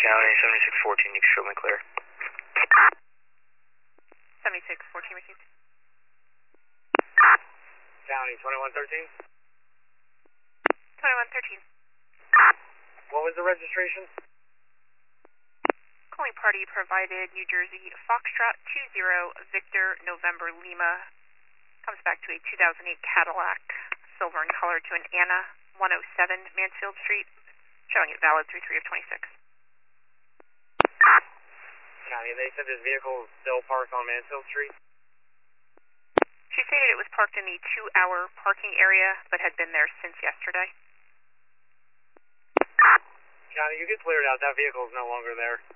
County, 7614, you can show me clear. 7614 received. County, 2113. 2113. What was the registration? Calling party provided New Jersey Foxtrot 20 Victor November Lima. Comes back to a 2008 Cadillac, silver in color, to an Anna 107 Mansfield Street, showing it valid through 3 of 26. County, they said this vehicle is still parked on Mansfield Street? She stated it was parked in the 2-hour parking area, but had been there since yesterday. County, you can clear it out. That vehicle is no longer there.